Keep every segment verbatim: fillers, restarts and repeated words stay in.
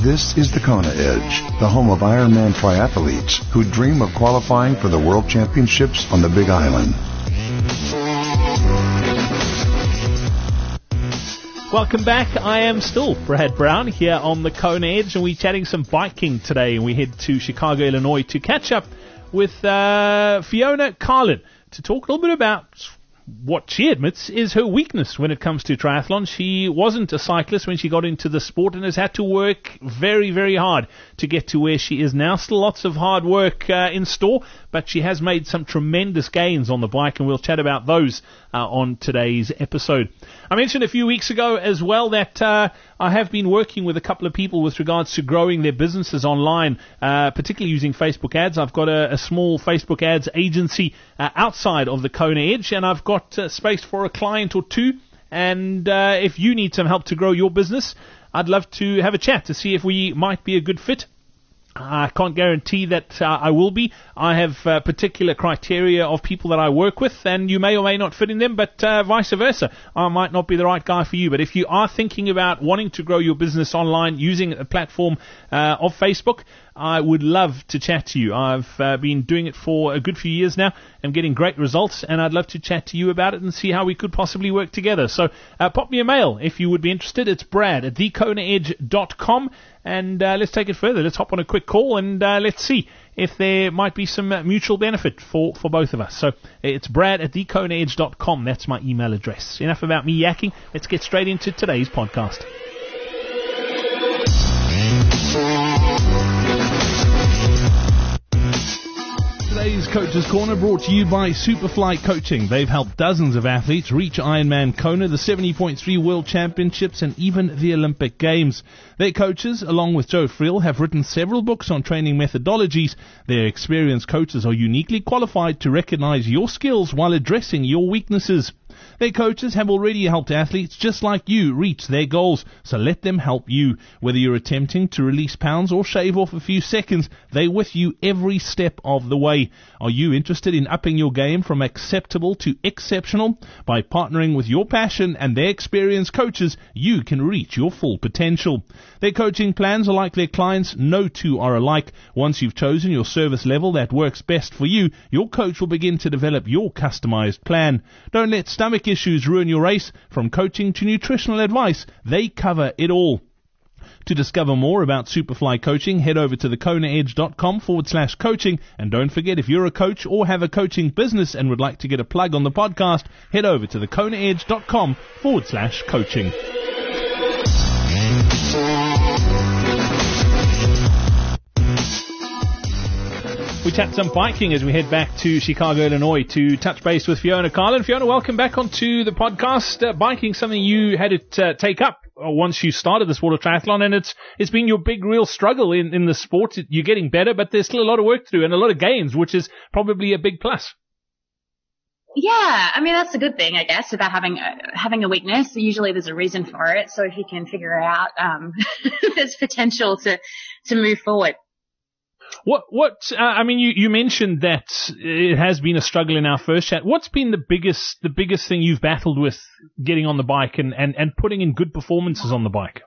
This is the Kona Edge, the home of Ironman triathletes who dream of qualifying for the World Championships on the Big Island. Welcome back. I am still Brad Brown here on the Kona Edge, and we're chatting some biking today. And we head to Chicago, Illinois to catch up with uh, Fiona Carlin to talk a little bit about what she admits is her weakness when it comes to triathlon. She wasn't a cyclist when she got into the sport and has had to work very, very hard to get to where she is now. Still lots of hard work uh, in store, but she has made some tremendous gains on the bike, and we'll chat about those uh, on today's episode. I mentioned a few weeks ago as well that uh, I have been working with a couple of people with regards to growing their businesses online, uh, particularly using Facebook ads. I've got a, a small Facebook ads agency uh, outside of the Kona Edge, and I've got uh, space for a client or two. And uh, if you need some help to grow your business, I'd love to have a chat to see if we might be a good fit. I can't guarantee that uh, I will be. I have uh, particular criteria of people that I work with, and you may or may not fit in them, but uh, vice versa. I might not be the right guy for you. But if you are thinking about wanting to grow your business online using a platform uh, of Facebook, I would love to chat to you. I've uh, been doing it for a good few years now and getting great results, and I'd love to chat to you about it and see how we could possibly work together. So uh, pop me a mail if you would be interested. It's brad at the kona edge dot com, and uh, let's take it further. Let's hop on a quick call, and uh, let's see if there might be some uh, mutual benefit for, for both of us. So it's brad at the kona edge dot com. That's my email address. Enough about me yakking. Let's get straight into today's podcast. Today's Coach's Corner brought to you by Superfly Coaching. They've helped dozens of athletes reach Ironman Kona, the seventy point three World Championships, and even the Olympic Games. Their coaches, along with Joe Friel, have written several books on training methodologies. Their experienced coaches are uniquely qualified to recognize your skills while addressing your weaknesses. Their coaches have already helped athletes just like you reach their goals, so let them help you. Whether you're attempting to release pounds or shave off a few seconds, they're with you every step of the way. Are you interested in upping your game from acceptable to exceptional? By partnering with your passion and their experienced coaches, you can reach your full potential. Their coaching plans are like their clients. No two are alike. Once you've chosen your service level that works best for you, your coach will begin to develop your customized plan. Don't let stomach issues ruin your race. From coaching to nutritional advice, they cover it all. To discover more about Superfly Coaching, head over to the kona edge dot com forward slash coaching. And don't forget, if you're a coach or have a coaching business and would like to get a plug on the podcast, head over to the kona edge dot com forward slash coaching. We chat some biking as we head back to Chicago, Illinois to touch base with Fiona Carlin. Fiona, welcome back onto the podcast. Uh, biking, something you had to uh, take up once you started the sport of triathlon, and it's it's been your big real struggle in, in the sport. You're getting better, but there's still a lot of work to do and a lot of gains, which is probably a big plus. Yeah, I mean, that's a good thing, I guess, about having a, having a weakness. Usually there's a reason for it, so if you can figure it out, um, there's potential to, to move forward. What, what, uh, I mean, you, you mentioned that it has been a struggle in our first chat. What's been the biggest, the biggest thing you've battled with getting on the bike and, and, and putting in good performances on the bike?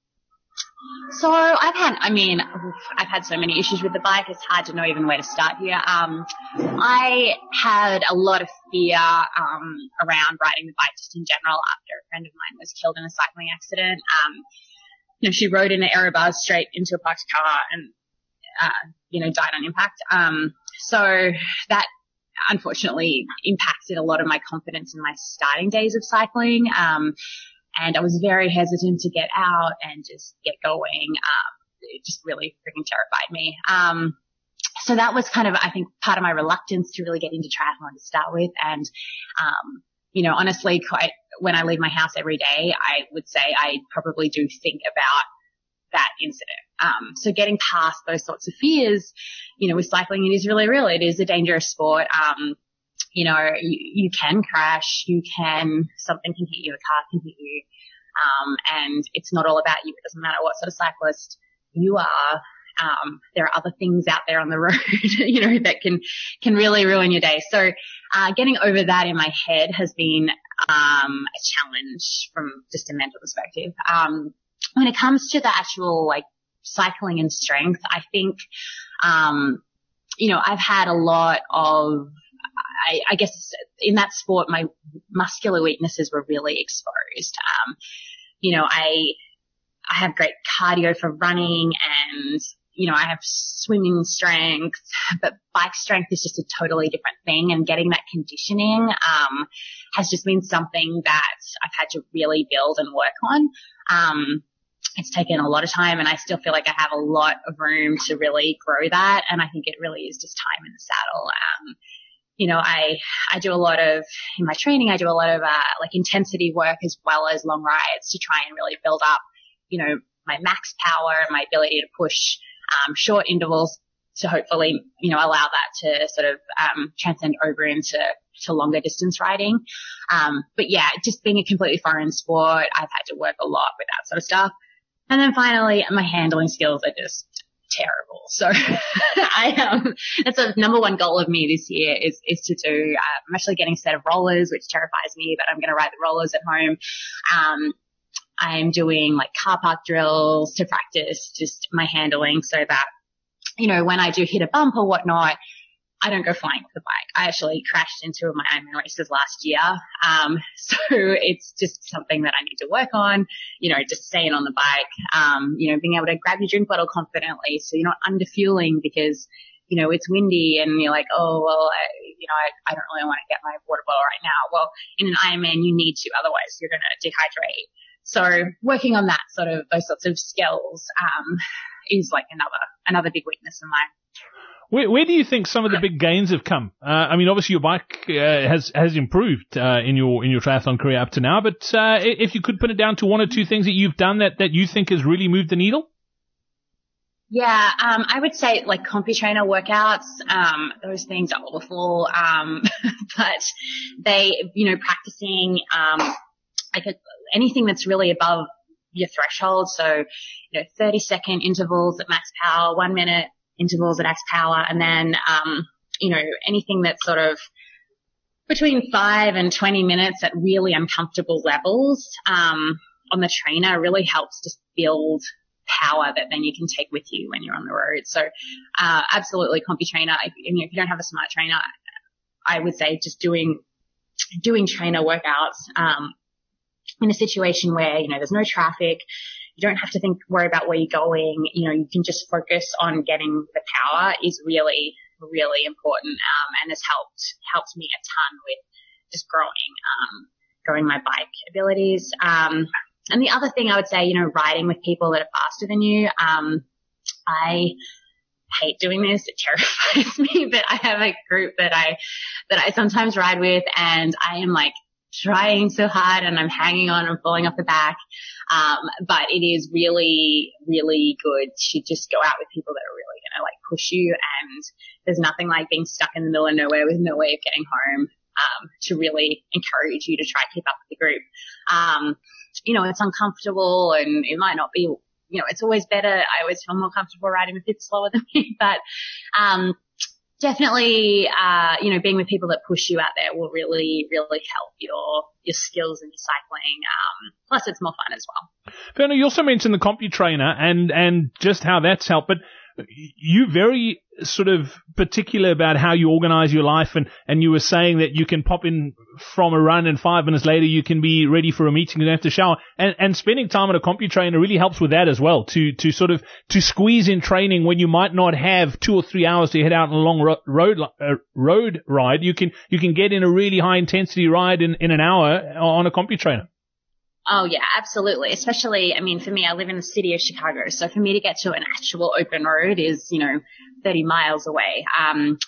So I've had, I mean, I've had so many issues with the bike, it's hard to know even where to start here. Um, I had a lot of fear, um, around riding the bike just in general after a friend of mine was killed in a cycling accident. Um, you know, she rode in an aero bars straight into a parked car and, uh, you know, died on impact. Um, so that unfortunately impacted a lot of my confidence in my starting days of cycling. Um, and I was very hesitant to get out and just get going. Um, it just really freaking terrified me. Um, so that was kind of, I think, part of my reluctance to really get into triathlon to start with. And, um, you know, honestly, quite, when I leave my house every day, I would say I probably do think about that incident. Um, so getting past those sorts of fears, you know, with cycling, it is really real. It is a dangerous sport. Um, you know, you, you can crash, you can, something can hit you, a car can hit you. Um, and it's not all about you. It doesn't matter what sort of cyclist you are. Um, there are other things out there on the road, you know, that can, can really ruin your day. So, uh, getting over that in my head has been, um, a challenge from just a mental perspective. Um, when it comes to the actual, like, cycling and strength, I think, um, you know, I've had a lot of, I, I guess in that sport, my muscular weaknesses were really exposed. Um, you know, I, I have great cardio for running and, you know, I have swimming strength, but bike strength is just a totally different thing. And getting that conditioning, um, has just been something that I've had to really build and work on. Um, it's taken a lot of time and I still feel like I have a lot of room to really grow that. And I think it really is just time in the saddle. Um, you know, I, I do a lot of, in my training, I do a lot of, uh, like intensity work as well as long rides to try and really build up, you know, my max power and my ability to push, um, short intervals to hopefully, you know, allow that to sort of, um, transcend over into, to longer distance riding. Um, but yeah, just being a completely foreign sport, I've had to work a lot with that sort of stuff. And then finally, my handling skills are just terrible. So I um that's a number one goal of me this year is is to do uh, I'm actually getting a set of rollers, which terrifies me, but I'm going to ride the rollers at home. Um I'm doing like car park drills to practice just my handling so that, you know, when I do hit a bump or whatnot, I don't go flying with the bike. I actually crashed into my Ironman races last year. Um, so it's just something that I need to work on, you know, just staying on the bike, um, you know, being able to grab your drink bottle confidently so you're not under fueling because, you know, it's windy and you're like, oh, well, I, you know, I, I don't really want to get my water bottle right now. Well, in an Ironman, you need to, otherwise you're going to dehydrate. So working on that sort of, those sorts of skills, um, is like another, another big weakness of mine. Where, where do you think some of the big gains have come? Uh, I mean, obviously your bike uh, has has improved uh, in your in your triathlon career up to now. But uh, if you could put it down to one or two things that you've done that, that you think has really moved the needle. Yeah, um, I would say like CompuTrainer workouts. Um, those things are awful, um, but they, you know, practicing um, like a, anything that's really above your threshold. So, you know, thirty second intervals at max power, one minute intervals at max power, and then, um, you know, anything that's sort of between five and twenty minutes at really uncomfortable levels, um, on the trainer really helps to build power that then you can take with you when you're on the road. So, uh, absolutely CompuTrainer. If, you know, if you don't have a smart trainer, I would say just doing, doing trainer workouts, um, in a situation where, you know, there's no traffic. You don't have to think, worry about where you're going. You know, you can just focus on getting the power is really, really important, um, and has helped, helped me a ton with just growing, um, growing my bike abilities. Um, and the other thing I would say, you know, riding with people that are faster than you. Um, I hate doing this. It terrifies me, but I have a group that I, that I sometimes ride with and I am like, trying so hard and I'm hanging on and falling off the back. Um, but it is really, really good to just go out with people that are really going to like push you. And there's nothing like being stuck in the middle of nowhere with no way of getting home, um, to really encourage you to try to keep up with the group. Um, you know, it's uncomfortable and it might not be, you know, it's always better. I always feel more comfortable riding with people slower than me, but, um, definitely, uh, you know, being with people that push you out there will really, really help your, your skills in your cycling. Um, plus it's more fun as well. Fiona, you also mentioned the CompuTrainer and, and just how that's helped, but you very sort of particular about how you organize your life, and, and you were saying that you can pop in from a run and five minutes later you can be ready for a meeting and have to shower. And, and spending time on a CompuTrainer really helps with that as well, to, to sort of, to squeeze in training when you might not have two or three hours to head out on a long ro- road, uh, road ride. You can, you can get in a really high intensity ride in, in an hour on a CompuTrainer. Oh yeah, absolutely. Especially, I mean, for me, I live in the city of Chicago. So for me to get to an actual open road is, you know, thirty miles away. Um,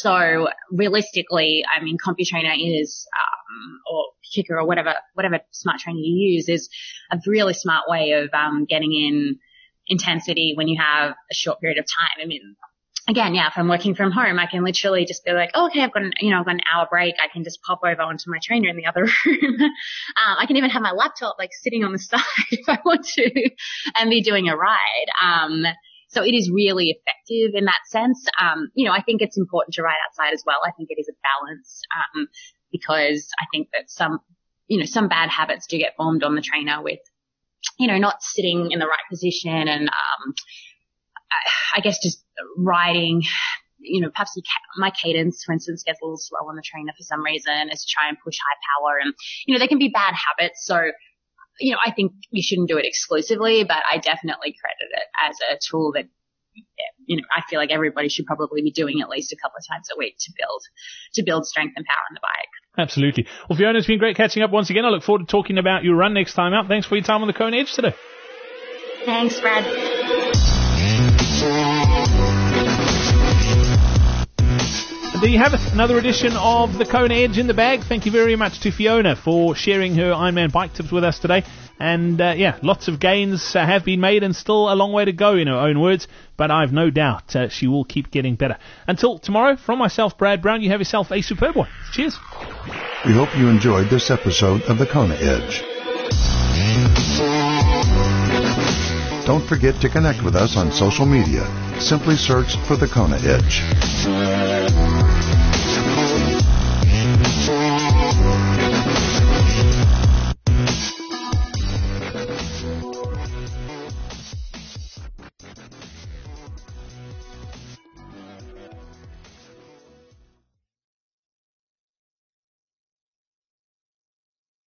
so realistically, I mean, CompuTrainer is, um, or Kicker or whatever, whatever smart trainer you use is a really smart way of, um, getting in intensity when you have a short period of time. I mean, again, yeah, if I'm working from home, I can literally just be like, oh, okay, I've got an, you know, I've got an hour break. I can just pop over onto my trainer in the other room. um, I can even have my laptop like sitting on the side if I want to and be doing a ride. Um, so it is really effective in that sense. Um, you know, I think it's important to ride outside as well. I think it is a balance, um, because I think that some, you know, some bad habits do get formed on the trainer with, you know, not sitting in the right position and, um, I guess just riding, you know, perhaps my cadence, for instance, gets a little slow on the trainer for some reason, is to try and push high power. And, you know, they can be bad habits. So, you know, I think you shouldn't do it exclusively, but I definitely credit it as a tool that, you know, I feel like everybody should probably be doing at least a couple of times a week to build, to build strength and power on the bike. Absolutely. Well, Fiona, it's been great catching up once again. I look forward to talking about your run next time out. Thanks for your time on the Kona Edge today. Thanks, Brad. There you have it, another edition of the Kona Edge in the bag. Thank you very much to Fiona for sharing her Ironman bike tips with us today. And uh, yeah, lots of gains uh, have been made and still a long way to go in her own words, but I've no doubt uh, she will keep getting better. Until tomorrow, from myself, Brad Brown, you have yourself a superb one. Cheers. We hope you enjoyed this episode of the Kona Edge. Don't forget to connect with us on social media. Simply search for the Kona Edge.